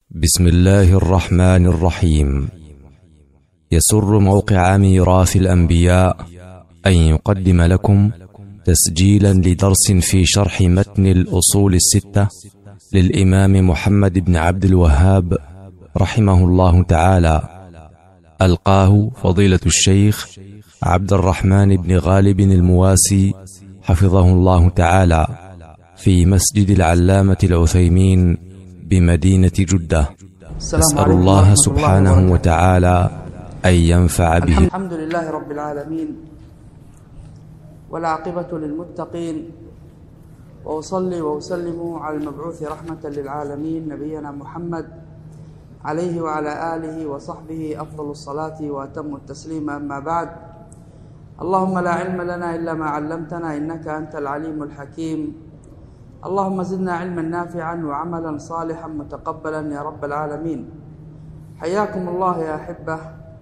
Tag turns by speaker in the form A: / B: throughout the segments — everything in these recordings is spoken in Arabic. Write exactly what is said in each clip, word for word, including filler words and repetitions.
A: بسم الله الرحمن الرحيم. يسر موقع ميراث الأنبياء أن يقدم لكم تسجيلا لدرس في شرح متن الأصول الستة للإمام محمد بن عبد الوهاب رحمه الله تعالى، ألقاه فضيلة الشيخ عبد الرحمن بن غالب المواسي حفظه الله تعالى في مسجد العلامة العثيمين بمدينة جدة. أسأل الله سبحانه وتعالى أن ينفع به.
B: الحمد لله رب العالمين، والعاقبة للمتقين، وأصلي وأسلم على المبعوث رحمة للعالمين نبينا محمد عليه وعلى آله وصحبه أفضل الصلاة وأتم التسليم. أما بعد، اللهم لا علم لنا إلا ما علمتنا إنك أنت العليم الحكيم. اللهم زدنا علما نافعا وعملا صالحا متقبلا يا رب العالمين. حياكم الله يا أحبة،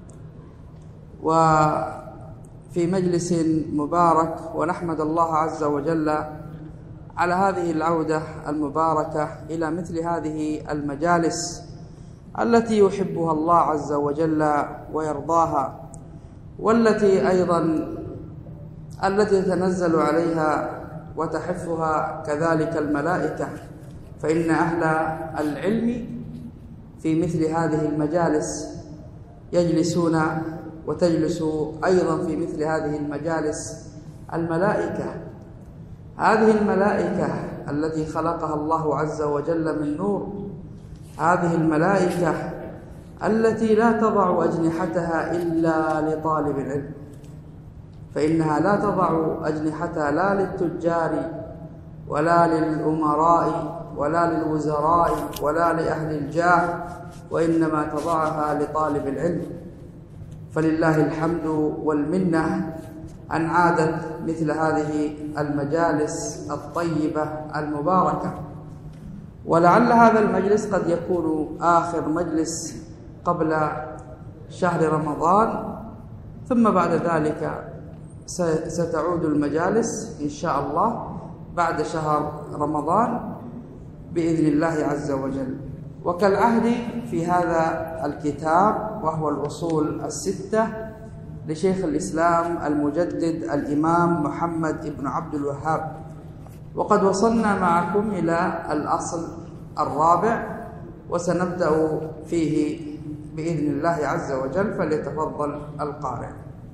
B: وفي مجلس مبارك، ونحمد الله عز وجل على هذه العودة المباركة إلى مثل هذه المجالس التي يحبها الله عز وجل ويرضاها، والتي أيضا التي تتنزل عليها وتحفها كذلك الملائكة، فإن أهل العلم في مثل هذه المجالس يجلسون، وتجلس أيضا في مثل هذه المجالس الملائكة. هذه الملائكة التي خلقها الله عز وجل من نور، هذه الملائكة التي لا تضع أجنحتها إلا لطالب العلم، فإنها لا تضع أجنحتها لا للتجار ولا للأمراء ولا للوزراء ولا لأهل الجاه، وإنما تضعها لطالب العلم. فلله الحمد والمنة أن عادت مثل هذه المجالس الطيبة المباركة، ولعل هذا المجلس قد يكون آخر مجلس قبل شهر رمضان، ثم بعد ذلك ستعود المجالس إن شاء الله بعد شهر رمضان بإذن الله عز وجل. وكالعهد في هذا الكتاب، وهو الأصول الستة لشيخ الإسلام المجدد الإمام محمد بن عبد الوهاب، وقد وصلنا معكم إلى الأصل الرابع، وسنبدأ فيه بإذن الله عز وجل. فليتفضل القارئ.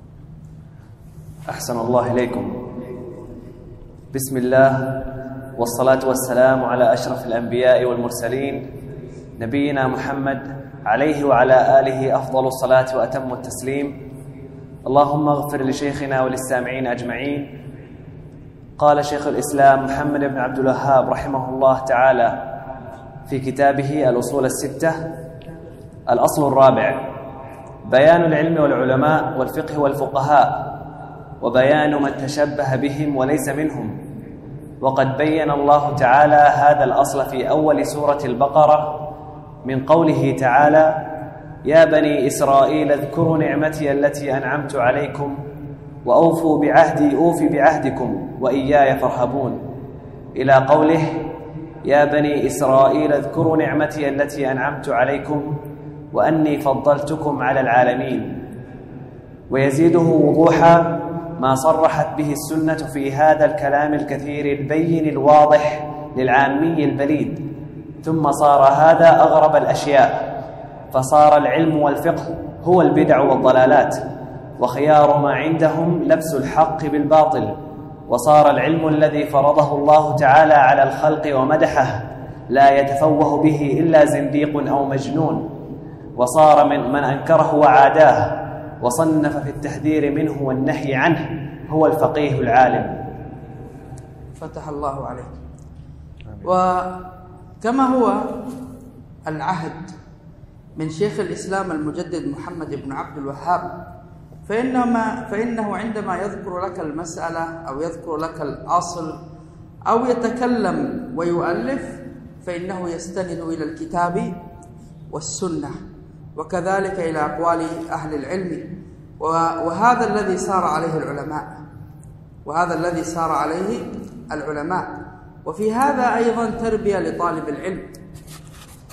C: أحسن الله إليكم. بسم الله، والصلاة والسلام على أشرف الأنبياء والمرسلين نبينا محمد عليه وعلى آله أفضل الصلاة وأتم التسليم. اللهم اغفر لشيخنا وللسامعين أجمعين. قال شيخ الإسلام محمد بن عبد الوهاب رحمه الله تعالى في كتابه الأصول الستة: الأصل الرابع بيان العلم والعلماء والفقه والفقهاء، وبيان من تشبه بهم وليس منهم. وقد بين الله تعالى هذا الأصل في أول سورة البقرة من قوله تعالى: يا بني إسرائيل اذكروا نعمتي التي أنعمت عليكم وأوفوا بعهدي أوف بعهدكم وإياي فارهبون، إلى قوله: يا بني إسرائيل اذكروا نعمتي التي أنعمت عليكم وأني فضلتكم على العالمين. ويزيده وضوحا ما صرحت به السنة في هذا الكلام الكثير البين الواضح للعامي البليد. ثم صار هذا أغرب الأشياء، فصار العلم والفقه هو البدع والضلالات، وخيار ما عندهم لبس الحق بالباطل. وصار العلم الذي فرضه الله تعالى على الخلق ومدحه لا يتفوه به إلا زنديق أو مجنون. وصار من من أنكره وعاداه وصنف في التحذير منه والنهي عنه هو الفقيه العالم.
B: فتح الله عليك. وكما هو العهد من شيخ الإسلام المجدد محمد بن عبد الوهاب، فإنما فإنه عندما يذكر لك المسألة أو يذكر لك الأصل أو يتكلم ويؤلف، فإنه يستند إلى الكتاب والسنة، وكذلك إلى أقوال أهل العلم. وهذا الذي سار عليه العلماء وهذا الذي سار عليه العلماء وفي هذا أيضا تربية لطالب العلم،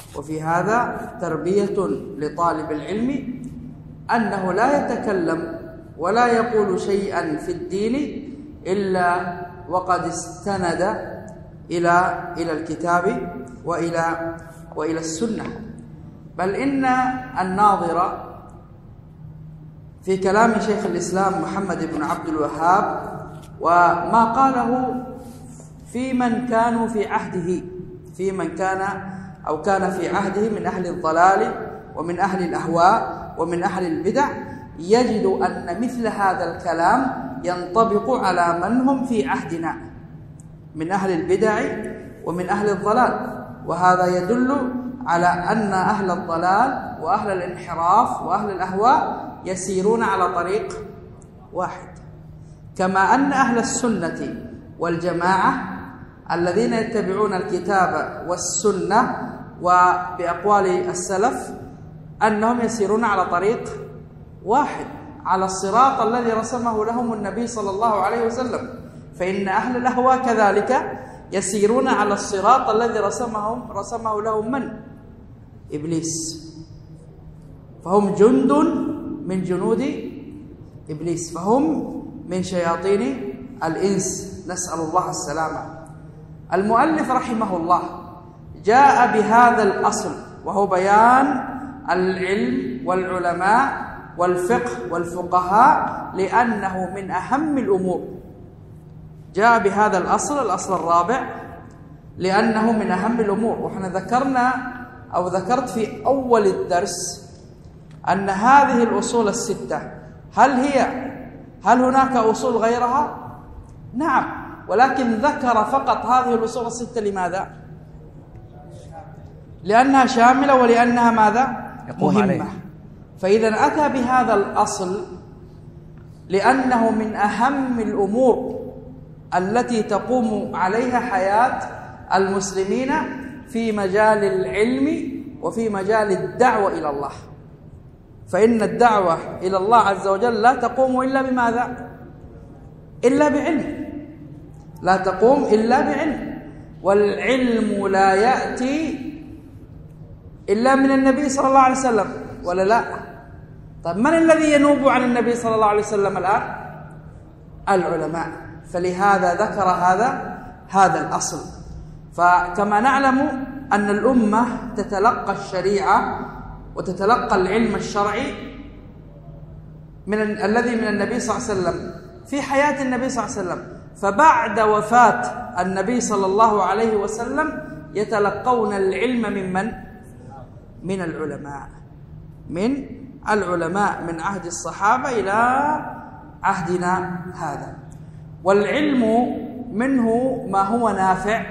B: وفي هذا تربية لطالب العلم أنه لا يتكلم ولا يقول شيئا في الدين إلا وقد استند إلى إلى الكتاب وإلى وإلى السنة. بل إن الناظر في كلام شيخ الإسلام محمد بن عبد الوهاب وما قاله في من كانوا في عهده في من كان أو كان في عهده من أهل الضلال ومن أهل الأهواء ومن أهل البدع، يجد أن مثل هذا الكلام ينطبق على من هم في عهدنا من أهل البدع ومن أهل الضلال. وهذا يدل على أن أهل الضلال وأهل الانحراف وأهل الأهواء يسيرون على طريق واحد، كما أن أهل السنة والجماعة الذين يتبعون الكتاب والسنة وبأقوال السلف أنهم يسيرون على طريق واحد، على الصراط الذي رسمه لهم النبي صلى الله عليه وسلم. فإن أهل الأهواء كذلك يسيرون على الصراط الذي رسمهم رسمه لهم من؟ إبليس. فهم جند من جنود إبليس، فهم من شياطين الإنس، نسأل الله السلامة. المؤلف رحمه الله جاء بهذا الأصل وهو بيان العلم والعلماء والفقه والفقهاء لأنه من أهم الأمور. جاء بهذا الأصل الأصل الرابع لأنه من أهم الأمور. وإحنا ذكرنا أو ذكرت في أول الدرس أن هذه الأصول الستة هل هي هل هناك أصول غيرها؟ نعم، ولكن ذكر فقط هذه الأصول الستة. لماذا؟ لأنها شاملة ولأنها ماذا؟ مهمة عليه. فإذا أتى بهذا الأصل لأنه من أهم الأمور التي تقوم عليها حياة المسلمين في مجال العلم وفي مجال الدعوة إلى الله. فإن الدعوة إلى الله عز وجل لا تقوم إلا بماذا؟ إلا بعلم، لا تقوم إلا بعلم. والعلم لا يأتي إلا من النبي صلى الله عليه وسلم، ولا لا؟ طيب من الذي ينوب عن النبي صلى الله عليه وسلم الآن؟ العلماء. فلهذا ذكر هذا هذا الأصل. فكما نعلم أن الأمة تتلقى الشريعة وتتلقى العلم الشرعي من الذي من النبي صلى الله عليه وسلم في حياة النبي صلى الله عليه وسلم. فبعد وفاة النبي صلى الله عليه وسلم يتلقون العلم من من؟ من العلماء، من العلماء من عهد الصحابة إلى عهدنا هذا. والعلم منه ما هو نافع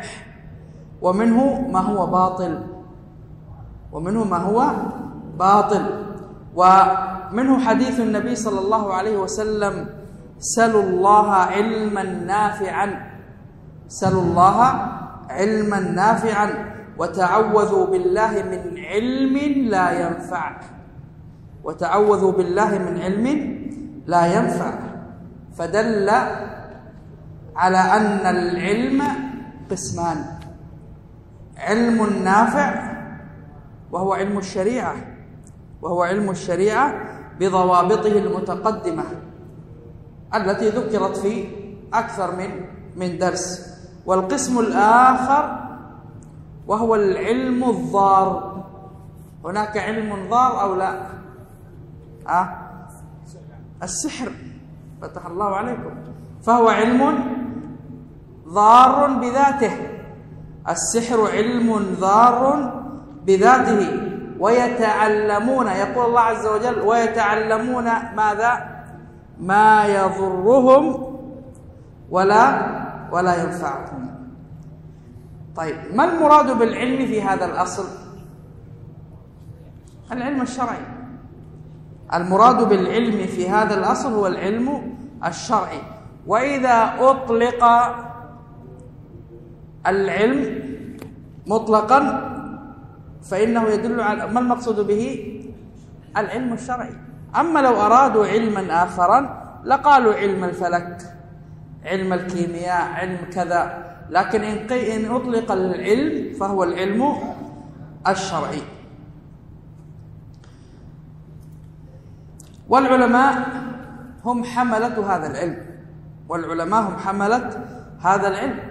B: ومنه ما هو باطل ومنه ما هو باطل ومنه حديث النبي صلى الله عليه وسلم: سلوا الله علما نافعا سلوا الله علما نافعا وتعوذوا بالله من علم لا ينفع وتعوذوا بالله من علم لا ينفع. فدل على أن العلم قسمان: علم نافع وهو علم الشريعة وهو علم الشريعة بضوابطه المتقدمة التي ذكرت في أكثر من من درس. والقسم الآخر وهو العلم الضار. هناك علم ضار أو لا؟ أه؟ السحر، فتح الله عليكم. فهو علم ضار بذاته. السحر علم ضار بذاته. ويتعلمون، يقول الله عز وجل: ويتعلمون ماذا؟ ما يضرهم ولا ولا ينفعهم. طيب، ما المراد بالعلم في هذا الأصل؟ العلم الشرعي. المراد بالعلم في هذا الأصل هو العلم الشرعي. وإذا أطلق العلم مطلقا فإنه يدل على ما المقصود به؟ العلم الشرعي. أما لو أرادوا علما آخرا لقالوا علم الفلك، علم الكيمياء، علم كذا. لكن إن أطلق العلم فهو العلم الشرعي. والعلماء هم حملة هذا العلم، والعلماء هم حملة هذا العلم.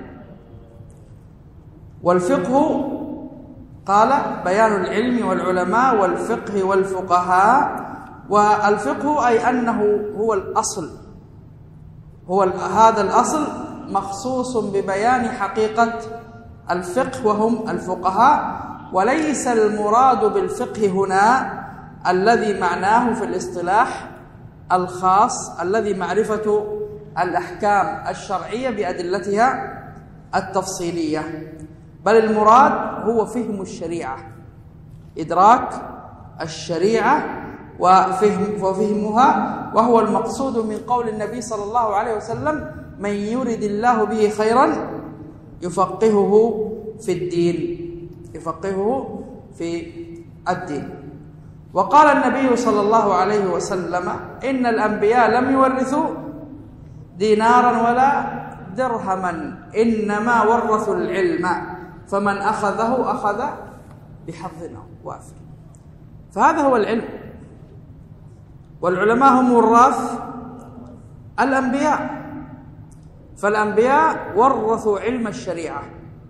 B: والفقه قال بيان العلم والعلماء والفقه والفقهاء. والفقه أي أنه هو الأصل، هو هذا الأصل مخصوص ببيان حقيقة الفقه وهم الفقهاء، وليس المراد بالفقه هنا الذي معناه في الاصطلاح الخاص الذي معرفة الأحكام الشرعية بأدلتها التفصيلية، بل المراد هو فهم الشريعة، إدراك الشريعة وفهم وفهمها، وهو المقصود من قول النبي صلى الله عليه وسلم: من يرد الله به خيرا يفقهه في الدين، يفقهه في الدين. وقال النبي صلى الله عليه وسلم: إن الأنبياء لم يورثوا دينارا ولا درهما، إنما ورثوا العلم، فمن أخذه أخذ بحظ وافر. فهذا هو العلم، والعلماء هم وراث الأنبياء، فالأنبياء ورثوا علم الشريعة.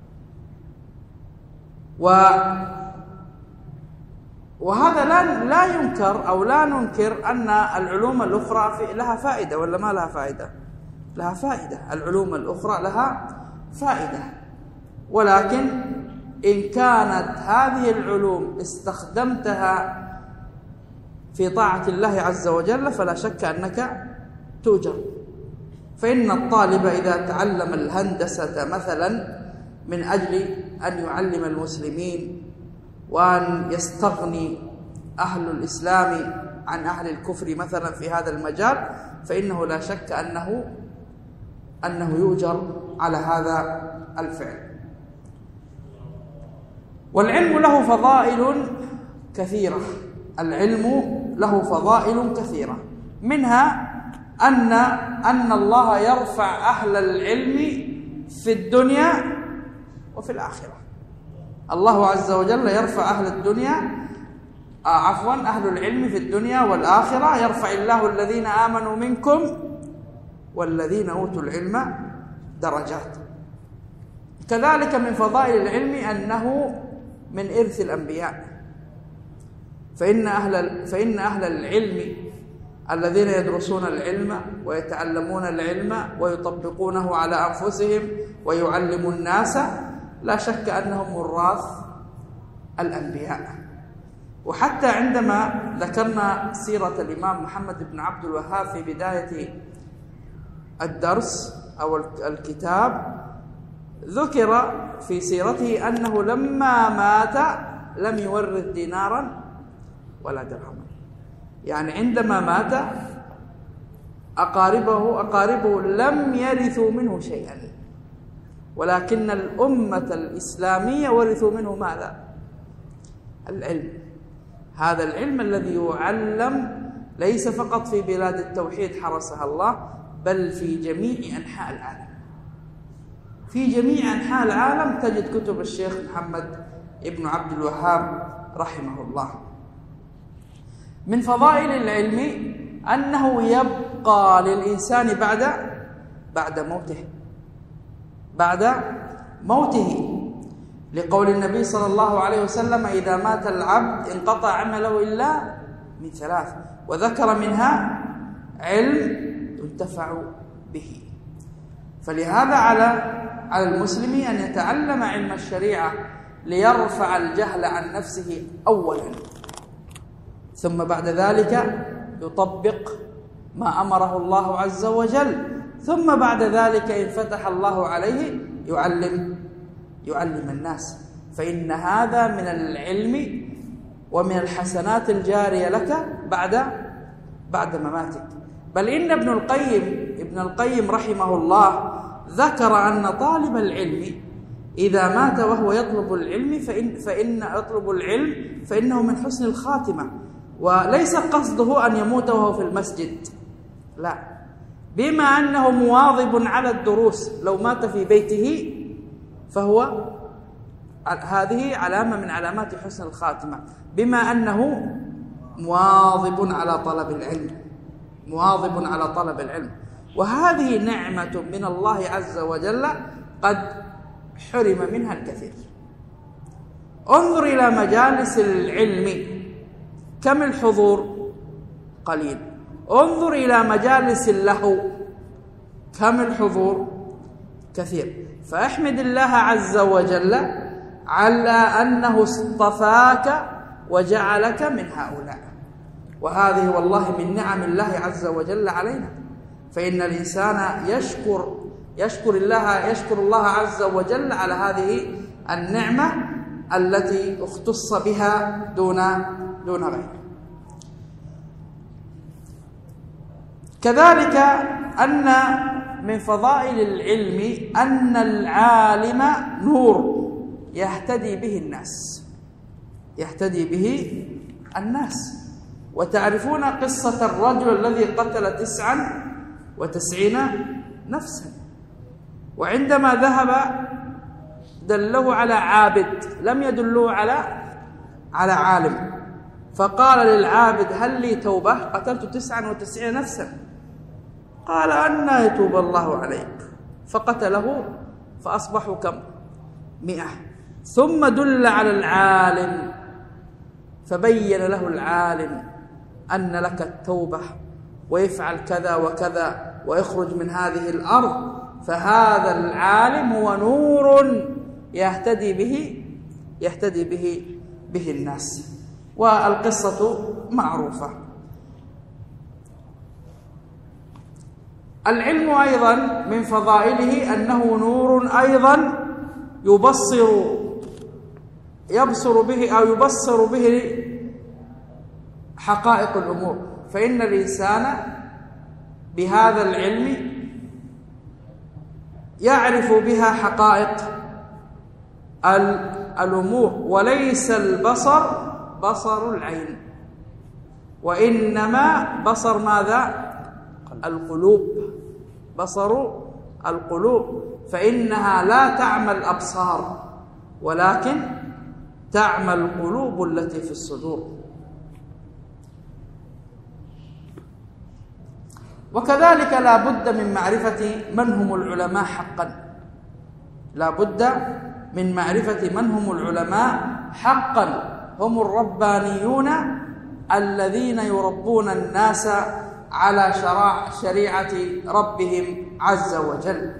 B: و وهذا لا لا ينكر أو لا ننكر أن العلوم الأخرى في لها فائدة، ولا ما لها فائدة؟ لها فائدة، العلوم الأخرى لها فائدة، ولكن إن كانت هذه العلوم استخدمتها في طاعة الله عز وجل فلا شك أنك تؤجر. فإن الطالب إذا تعلم الهندسة مثلا من أجل أن يعلم المسلمين وأن يستغني أهل الإسلام عن أهل الكفر مثلا في هذا المجال، فإنه لا شك أنه أنه يؤجر على هذا الفعل. والعلم له فضائل كثيرة، العلم له فضائل كثيرة، منها أن أن الله يرفع أهل العلم في الدنيا وفي الآخرة. الله عز وجل يرفع أهل الدنيا آه عفوا أهل العلم في الدنيا والآخرة، يرفع الله الذين آمنوا منكم والذين أوتوا العلم درجات. كذلك من فضائل العلم أنه من إرث الأنبياء، فإن أهل فإن أهل العلم الذين يدرسون العلم ويتعلمون العلم ويطبقونه على أنفسهم ويعلمون الناس لا شك أنهم وراث الأنبياء. وحتى عندما ذكرنا سيرة الإمام محمد بن عبد الوهاب في بداية الدرس أو الكتاب، ذكر في سيرته أنه لما مات لم يورث دينارا ولا درهما، يعني عندما مات أقاربه أقاربه لم يرثوا منه شيئا، ولكن الأمة الإسلامية ورثوا منه ماذا؟ العلم. هذا العلم الذي يعلم ليس فقط في بلاد التوحيد حرسها الله، بل في جميع أنحاء العالم. في جميع أنحاء العالم تجد كتب الشيخ محمد ابن عبد الوهاب رحمه الله. من فضائل العلم أنه يبقى للإنسان بعد بعد موته بعد موته لقول النبي صلى الله عليه وسلم: إذا مات العبد انقطع عمله إلا من ثلاث، وذكر منها علم ينتفع به. فلهذا على على المسلم أن يتعلم علم الشريعة ليرفع الجهل عن نفسه أولا، ثم بعد ذلك يطبق ما أمره الله عز وجل، ثم بعد ذلك إن فتح الله عليه يعلم يعلم الناس. فإن هذا من العلم ومن الحسنات الجارية لك بعد بعد مماتك. بل إن ابن القيم ابن القيم رحمه الله ذكر أن طالب العلم إذا مات وهو يطلب العلم فإن فإن يطلب العلم فإنه من حسن الخاتمة، وليس قصده أن يموت وهو في المسجد، لا، بما أنه مواظب على الدروس، لو مات في بيته فهو هذه علامة من علامات حسن الخاتمة، بما أنه مواظب على طلب العلم، مواظب على طلب العلم. وهذه نعمة من الله عز وجل قد حرم منها الكثير. انظر إلى مجالس العلم كم الحضور؟ قليل. انظر إلى مجالس اللهو كم الحضور؟ كثير. فاحمد الله عز وجل على أنه اصطفاك وجعلك من هؤلاء، وهذه والله من نعم الله عز وجل علينا. فإن الإنسان يشكر يشكر الله يشكر الله عز وجل على هذه النعمة التي اختص بها دون دون غيره. كذلك أن من فضائل العلم أن العالم نور يهتدي به الناس، يهتدي به الناس. وتعرفون قصة الرجل الذي قتل تسعا وتسعين نفسا، وعندما ذهب دله على عابد، لم يدلوه على على عالم. فقال للعابد: هل لي توبة؟ قتلت تسعا وتسعين نفسا. قال: أنى يتوب الله عليك؟ فقتله فأصبحوا كم؟ مئة. ثم دل على العالم فبين له العالم أن لك التوبة، ويفعل كذا وكذا ويخرج من هذه الأرض. فهذا العالم هو نور يهتدي به يهتدي به به الناس. والقصة معروفة. العلم أيضا من فضائله أنه نور أيضا يبصر يبصر به أو يبصر به حقائق الأمور. فإن الإنسان بهذا العلم يعرف بها حقائق الأمور، وليس البصر بصر العين، وإنما بصر ماذا؟ القلوب، بصر القلوب. فإنها لا تعمى الأبصار ولكن تعمى القلوب التي في الصدور. وكذلك لا بد من معرفة من هم العلماء حقا، لا بد من معرفة من هم العلماء حقا. هم الربانيون الذين يربون الناس على شريعة ربهم عز وجل.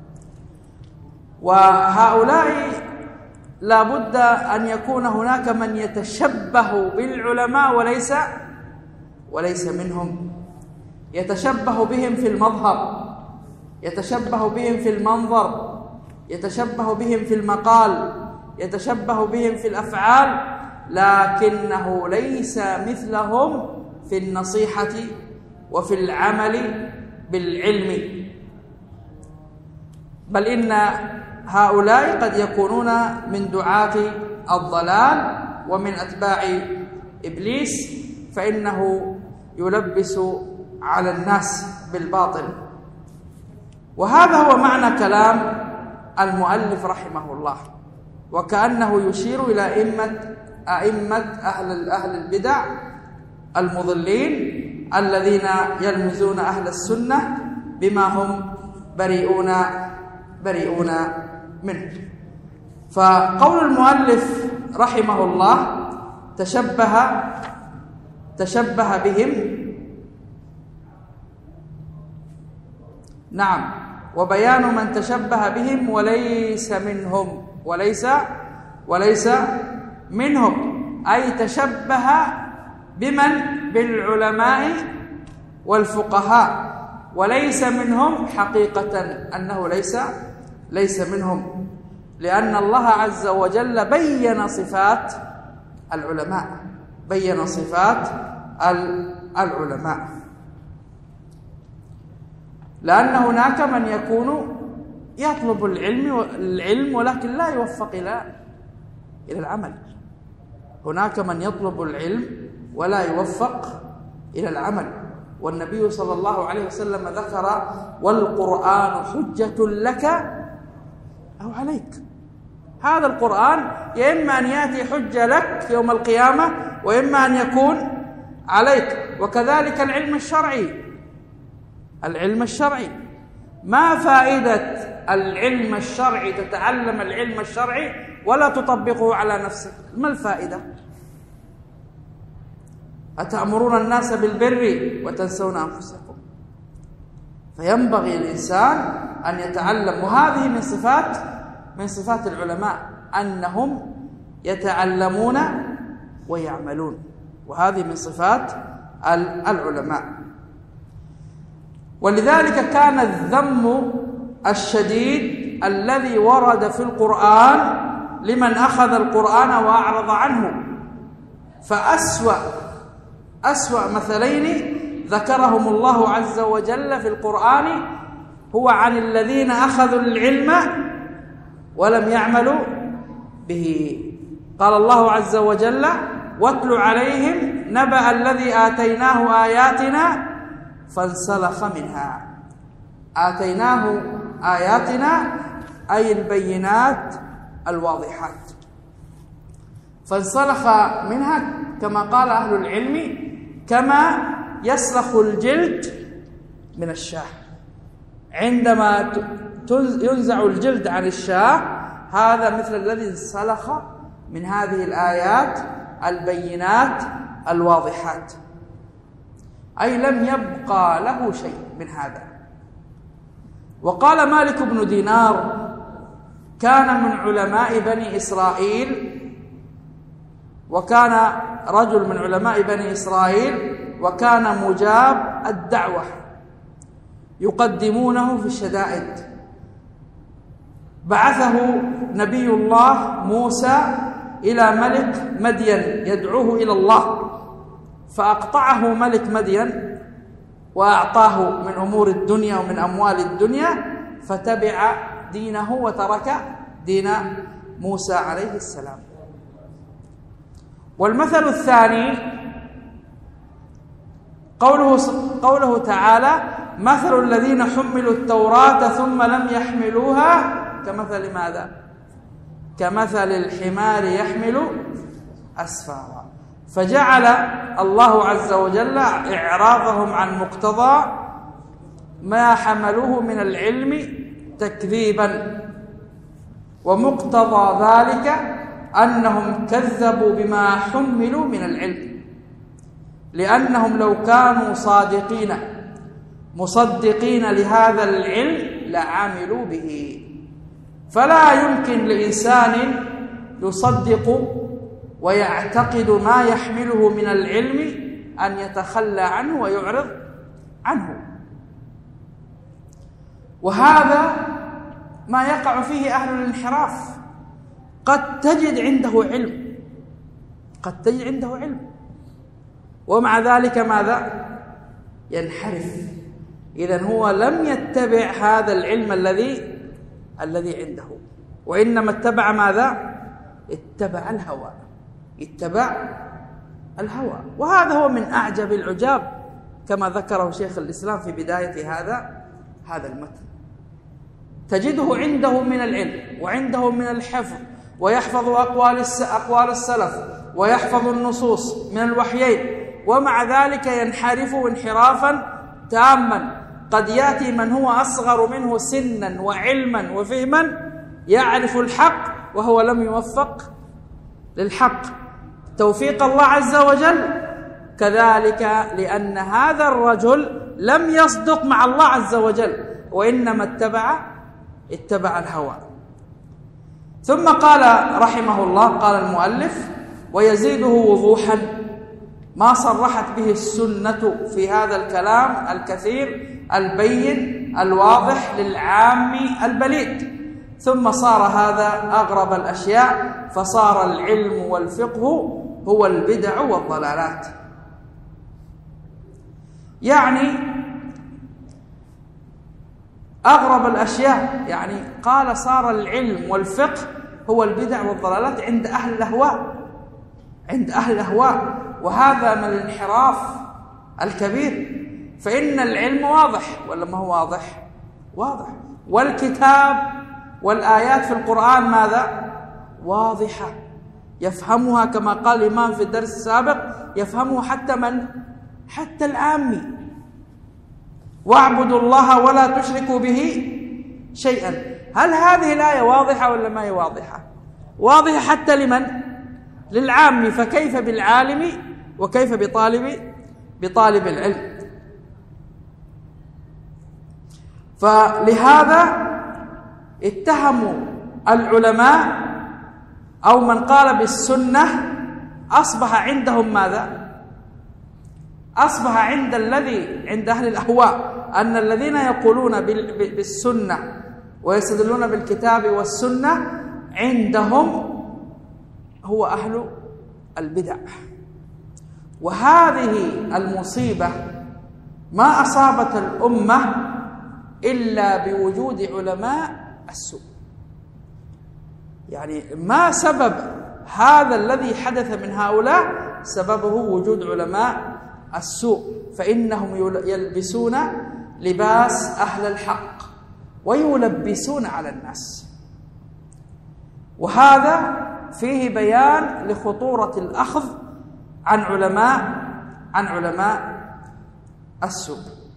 B: وهؤلاء لا بد أن يكون هناك من يتشبه بالعلماء وليس وليس منهم، يتشبه بهم في المظهر، يتشبه بهم في المنظر، يتشبه بهم في المقال، يتشبه بهم في الأفعال، لكنه ليس مثلهم في النصيحة وفي العمل بالعلم. بل إن هؤلاء قد يكونون من دعاة الضلال ومن أتباع إبليس، فإنه يلبس على الناس بالباطل. وهذا هو معنى كلام المؤلف رحمه الله، وكأنه يشير إلى أئمة أئمة أهل أهل البدع المضلين الذين يلمزون أهل السنة بما هم بريئون بريئون منه. فقول المؤلف رحمه الله تشبه تشبه بهم، نعم، وبيان من تشبه بهم وليس منهم وليس وليس منهم، أي تشبه بمن؟ بالعلماء والفقهاء، وليس منهم حقيقة، أنه ليس ليس منهم، لأن الله عز وجل بين صفات العلماء، بين صفات العلماء، لأن هناك من يكون يطلب العلم العلم ولكن لا يوفق إلى إلى العمل. هناك من يطلب العلم ولا يوفق إلى العمل. والنبي صلى الله عليه وسلم ذكر: والقرآن حجة لك أو عليك. هذا القرآن يا إما أن يأتي حجة لك يوم القيامة وإما أن يكون عليك. وكذلك العلم الشرعي، العلم الشرعي ما فائدة العلم الشرعي؟ تتعلم العلم الشرعي ولا تطبقه على نفسك، ما الفائدة؟ أتأمرون الناس بالبر وتنسون أنفسكم. فينبغي الإنسان أن يتعلم، وهذه من صفات من صفات العلماء أنهم يتعلمون ويعملون، وهذه من صفات العلماء. ولذلك كان الذم الشديد الذي ورد في القرآن لمن أخذ القرآن وأعرض عنه. فأسوأ أسوأ مثلين ذكرهم الله عز وجل في القرآن هو عن الذين أخذوا العلم ولم يعملوا به. قال الله عز وجل: واتل عليهم نبأ الذي آتيناه آياتنا فانسلخ منها. آتيناه آياتنا أي البينات الواضحات، فانسلخ منها كما قال أهل العلم كما يسلخ الجلد من الشاة. عندما ينزع الجلد عن الشاة هذا مثل الذي انسلخ من هذه الآيات البينات الواضحات، أي لم يبقى له شيء من هذا. وقال مالك بن دينار: كان من علماء بني إسرائيل، وكان رجل من علماء بني إسرائيل وكان مجاب الدعوة، يقدمونه في الشدائد. بعثه نبي الله موسى إلى ملك مدين يدعوه إلى الله، فأقطعه ملك مدين وأعطاه من أمور الدنيا ومن أموال الدنيا، فتبع دينه وترك دين موسى عليه السلام. والمثل الثاني قوله قوله تعالى: مثل الذين حملوا التوراة ثم لم يحملوها كمثل ماذا؟ كمثل الحمار يحمل أسفارا. فجعل الله عز وجل إعراضهم عن مقتضى ما حملوه من العلم تكذيبا، ومقتضى ذلك أنهم كذبوا بما حملوا من العلم، لأنهم لو كانوا صادقين مصدقين لهذا العلم لعملوا به. فلا يمكن لإنسان يصدق ويعتقد ما يحمله من العلم أن يتخلى عنه ويعرض عنه. وهذا ما يقع فيه أهل الانحراف. قد تجد عنده علم قد تجد عنده علم ومع ذلك ماذا؟ ينحرف. إذن هو لم يتبع هذا العلم الذي الذي عنده، وإنما اتبع ماذا؟ اتبع الهوى اتبع الهوى. وهذا هو من أعجب العجاب كما ذكره شيخ الإسلام في بداية هذا هذا المتن. تجده عنده من العلم وعنده من الحفظ، ويحفظ أقوال أقوال السلف ويحفظ النصوص من الوحيين، ومع ذلك ينحرف انحرافا تاما. قد يأتي من هو أصغر منه سنا وعلما وفهما يعرف الحق وهو لم يوفق للحق توفيق الله عز وجل. كذلك لأن هذا الرجل لم يصدق مع الله عز وجل، وإنما اتبع اتبع الهوى. ثم قال رحمه الله، قال المؤلف: ويزيده وضوحا ما صرحت به السنة في هذا الكلام الكثير البين الواضح للعام البليد. ثم صار هذا أغرب الأشياء، فصار العلم والفقه هو البدع والضلالات. يعني أغرب الأشياء، يعني قال صار العلم والفقه هو البدع والضلالات عند أهل الأهواء عند أهل الأهواء وهذا من الانحراف الكبير. فإن العلم واضح ولا ما هو واضح؟ واضح. والكتاب والآيات في القرآن ماذا؟ واضحة يفهمها كما قال الإمام في الدرس السابق، يفهمه حتى من؟ حتى العامي. واعبدوا الله ولا تشركوا به شيئا. هل هذه الآية واضحة ولا ما هي واضحة؟ واضحة حتى لمن؟ للعام، فكيف بالعالم وكيف بطالب بطالب العلم؟ فلهذا اتهموا العلماء أو من قال بالسنة، أصبح عندهم ماذا؟ أصبح عند الذي عند أهل الأهواء أن الذين يقولون بالسنة ويستدلون بالكتاب والسنة عندهم هو أهل البدع. وهذه المصيبة ما أصابت الأمة إلا بوجود علماء السوء. يعني ما سبب هذا الذي حدث من هؤلاء؟ سببه وجود علماء السوء، فإنهم يلبسون لباس أهل الحق ويلبسون على الناس. وهذا فيه بيان لخطورة الأخذ عن علماء عن علماء السوء.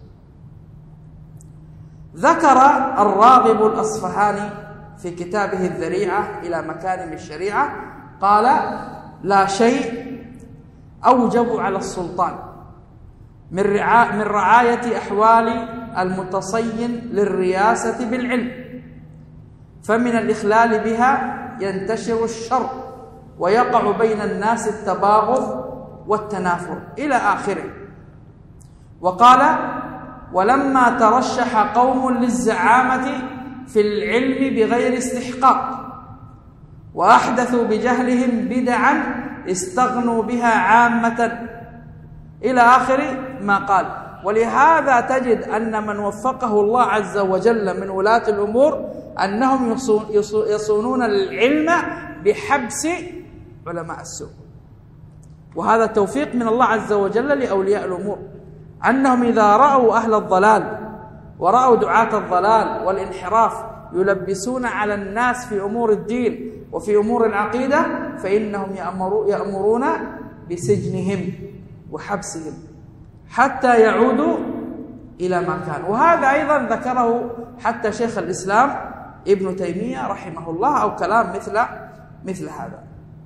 B: ذكر الراغب الأصفهاني في كتابه الذريعة إلى مكارم الشريعة، قال: لا شيء أوجب على السلطان من رعا من رعاية أحوال المتصين للرياسة بالعلم، فمن الإخلال بها ينتشر الشر ويقع بين الناس التباغض والتنافر إلى آخره. وقال: ولما ترشح قوم للزعامة في العلم بغير استحقاق وأحدثوا بجهلهم بدعا استغنوا بها عامة إلى آخر ما قال. ولهذا تجد أن من وفقه الله عز وجل من ولاة الأمور أنهم يصونون العلم بحبس علماء السوء. وهذا توفيق من الله عز وجل لأولياء الأمور، أنهم إذا رأوا أهل الضلال ورأوا دعاة الضلال والانحراف يلبسون على الناس في أمور الدين وفي أمور العقيدة، فإنهم يأمرون بسجنهم وحبسهم حتى يعودوا إلى ما كان. وهذا أيضا ذكره حتى شيخ الإسلام ابن تيمية رحمه الله، أو كلام مثل مثل هذا.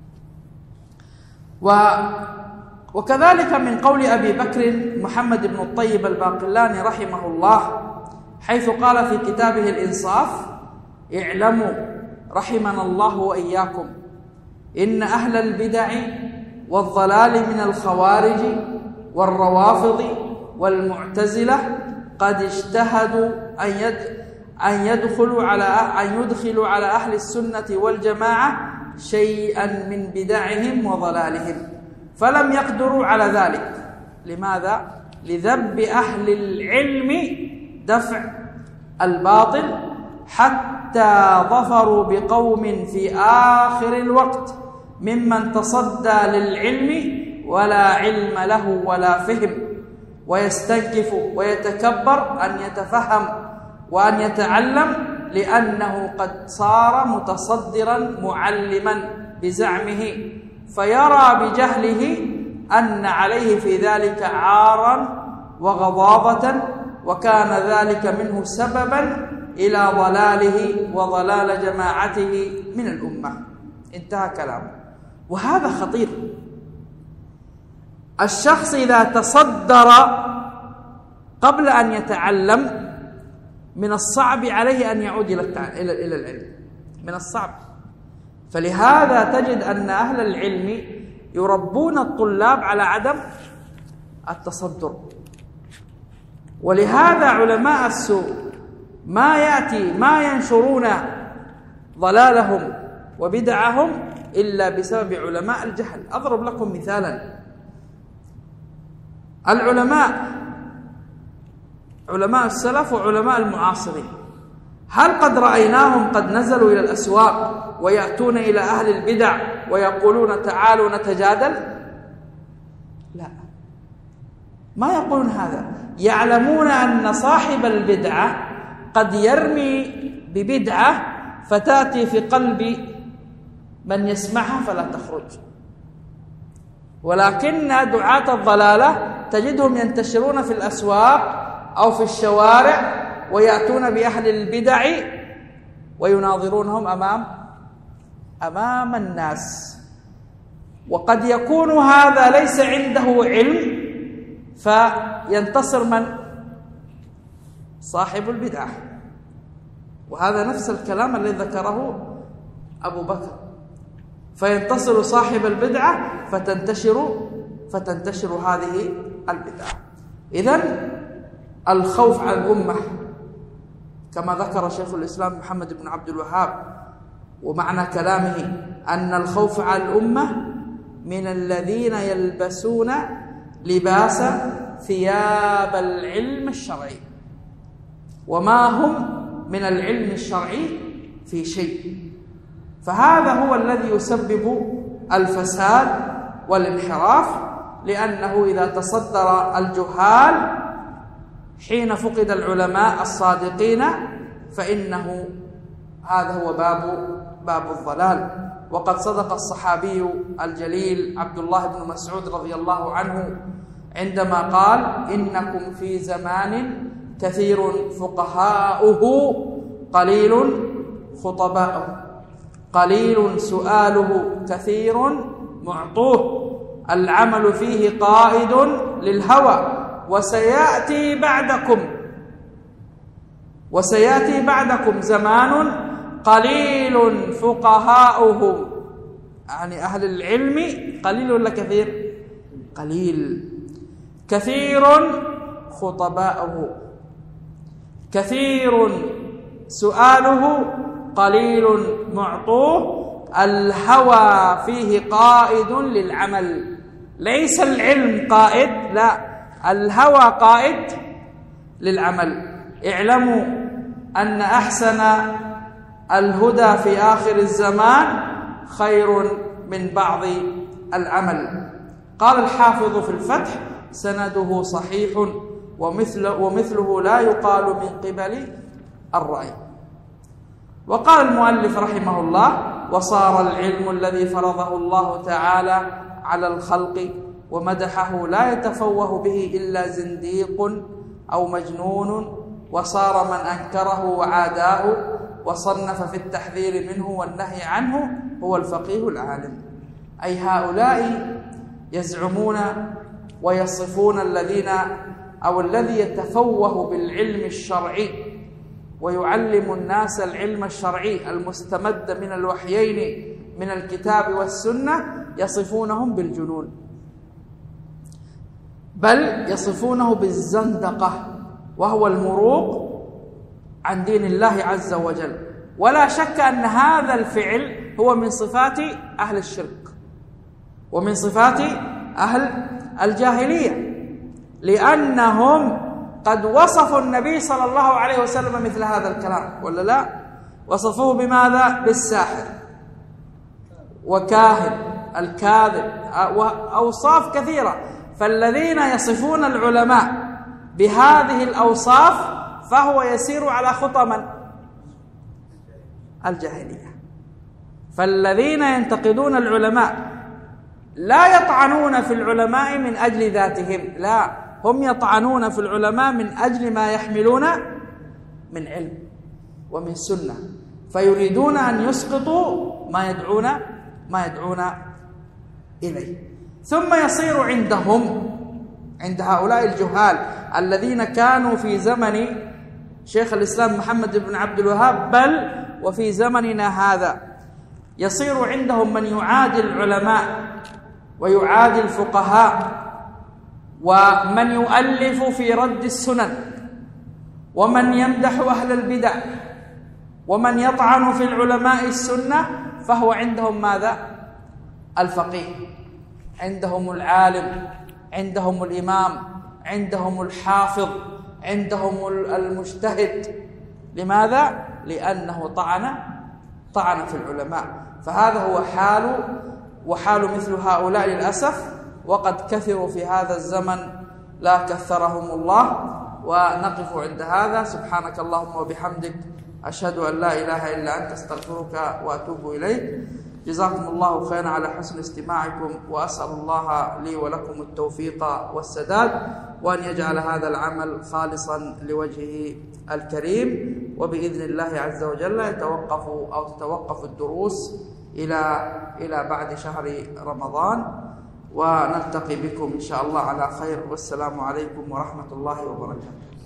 B: و وكذلك من قول أبي بكر محمد بن الطيب الباقلاني رحمه الله، حيث قال في كتابه الإنصاف: اعلموا رحمنا الله وإياكم إن أهل البدع والضلال من الخوارج والروافض والمعتزلة قد اجتهدوا أن يد أن يدخلوا على أن يدخلوا على أهل السنة والجماعة شيئا من بدعهم وضلالهم، فلم يقدروا على ذلك. لماذا؟ لذب أهل العلم دفع الباطل، حتى ظفروا بقوم في آخر الوقت ممن تصدى للعلم ولا علم له ولا فهم، ويستنكف ويتكبر أن يتفهم وأن يتعلم، لأنه قد صار متصدرا معلما بزعمه، فيرى بجهله أن عليه في ذلك عارا وغضاضة، وكان ذلك منه سببا إلى ضلاله وضلال جماعته من الأمة. انتهى كلامه. وهذا خطير. الشخص إذا تصدر قبل أن يتعلم من الصعب عليه أن يعود إلى العلم، من الصعب. فلهذا تجد أن أهل العلم يربون الطلاب على عدم التصدر. ولهذا علماء السوء ما يأتي ما ينشرون ضلالهم وبدعهم إلا بسبب علماء الجهل. أضرب لكم مثالا: العلماء علماء السلف وعلماء المعاصرين، هل قد رأيناهم قد نزلوا إلى الأسواق ويأتون إلى أهل البدع ويقولون تعالوا نتجادل؟ لا، ما يقولون هذا. يعلمون أن صاحب البدعة قد يرمي ببدعة فتأتي في قلب من يسمعها فلا تخرج. ولكن دعاة الضلالة تجدهم ينتشرون في الأسواق أو في الشوارع ويأتون بأهل البدع ويناظرونهم أمام أمام الناس. وقد يكون هذا ليس عنده علم فينتصر من؟ صاحب البدعة. وهذا نفس الكلام الذي ذكره أبو بكر، فينتصر صاحب البدعة فتنتشر فتنتشر هذه البدعة. إذن الخوف على الأمة كما ذكر شيخ الإسلام محمد بن عبد الوهاب، ومعنى كلامه أن الخوف على الأمة من الذين يلبسون لباس ثياب العلم الشرعي، وما هم من العلم الشرعي في شيء. فهذا هو الذي يسبب الفساد والانحراف، لأنه إذا تصدر الجهال حين فقد العلماء الصادقين فإنه هذا هو باب باب الضلال. وقد صدق الصحابي الجليل عبد الله بن مسعود رضي الله عنه عندما قال: إنكم في زمان كثير فقهاؤه قليل خطباؤه، قليل سؤاله كثير معطوه، العمل فيه قائد للهوى، وسيأتي بعدكم وسيأتي بعدكم زمان قليل فقهاؤه، يعني أهل العلم قليل ولا كثير؟ قليل. كثير خطباؤه، كثير سؤاله قليل معطوه، الهوى فيه قائد للعمل. ليس العلم قائد، لا، الهوى قائد للعمل. اعلموا أن أحسن الهدى في آخر الزمان خير من بعض العمل. قال الحافظ في الفتح: سنده صحيح ومثل ومثله لا يقال من قبل الرأي. وقال المؤلف رحمه الله: وصار العلم الذي فرضه الله تعالى على الخلق ومدحه لا يتفوه به إلا زنديق أو مجنون، وصار من أنكره وعاداه وصنف في التحذير منه والنهي عنه هو الفقيه العالم. أي هؤلاء يزعمون ويصفون الذين أو الذي يتفوه بالعلم الشرعي ويعلم الناس العلم الشرعي المستمد من الوحيين من الكتاب والسنة، يصفونهم بالجنون، بل يصفونه بالزندقة، وهو المروق عن دين الله عز وجل. ولا شك أن هذا الفعل هو من صفات أهل الشرك ومن صفات أهل الجاهلية، لأنهم قد وصفوا النبي صلى الله عليه وسلم مثل هذا الكلام، ولا لا؟ وصفوه بماذا؟ بالساحر وكاهن الكاذب، وأوصاف كثيرة. فالذين يصفون العلماء بهذه الأوصاف فهو يسير على خطى من؟ الجاهلية. فالذين ينتقدون العلماء لا يطعنون في العلماء من أجل ذاتهم، لا، هم يطعنون في العلماء من أجل ما يحملون من علم ومن سنة، فيريدون أن يسقطوا ما يدعون ما يدعون إليه. ثم يصير عندهم، عند هؤلاء الجهال الذين كانوا في زمن شيخ الإسلام محمد بن عبد الوهاب بل وفي زمننا هذا، يصير عندهم من يعادي العلماء ويعادي الفقهاء، ومن يؤلف في رد السنن، ومن يمدح أهل البدع، ومن يطعن في العلماء السنة، فهو عندهم ماذا؟ الفقيه، عندهم العالم، عندهم الإمام، عندهم الحافظ، عندهم المجتهد. لماذا؟ لأنه طعن طعن في العلماء. فهذا هو حال وحال مثل هؤلاء للأسف، وقد كثروا في هذا الزمن لا كثرهم الله. ونقف عند هذا. سبحانك اللهم وبحمدك، أشهد أن لا إله إلا أنت، استغفرك وأتوب إليك. جزاكم الله خيرا على حسن استماعكم، وأسأل الله لي ولكم التوفيق والسداد، وأن يجعل هذا العمل خالصا لوجهه الكريم. وبإذن الله عز وجل يتوقف أو تتوقف الدروس إلى إلى بعد شهر رمضان، ونلتقي بكم إن شاء الله على خير، والسلام عليكم ورحمة الله وبركاته.